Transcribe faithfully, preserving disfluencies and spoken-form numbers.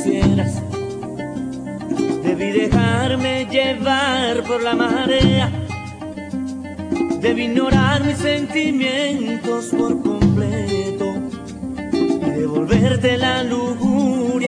quisieras. Debí dejarme llevar por la marea, debí ignorar mis sentimientos por completo y devolverte la lujuria